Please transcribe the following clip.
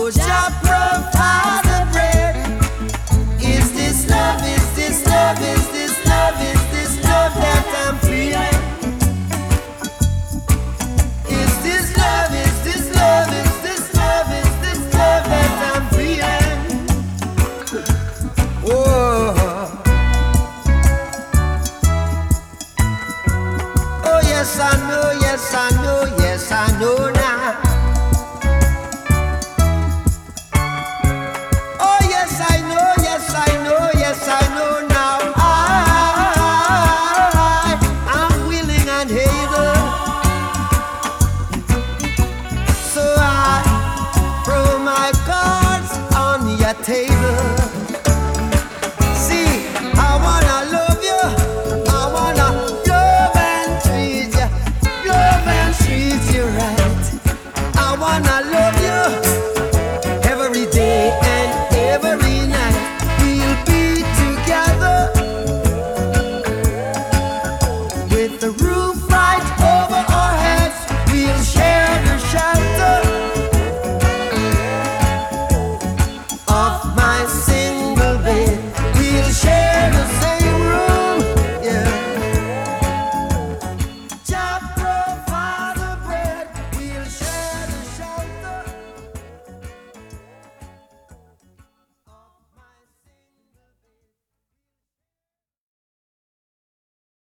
Jah provide the bread. Is this love? Is this love? Is this love? Is this love that I'm feeling? Is this love? Is this love? Is this love? Is this love that I'm feeling? Oh, oh yes I know, yes I know, yes I know now. Oh yes I know, yes I know, yes I know now. I'm willing and able, so I throw my cards on your table. See, I wanna love you, I wanna love and treat you right. I wanna love you.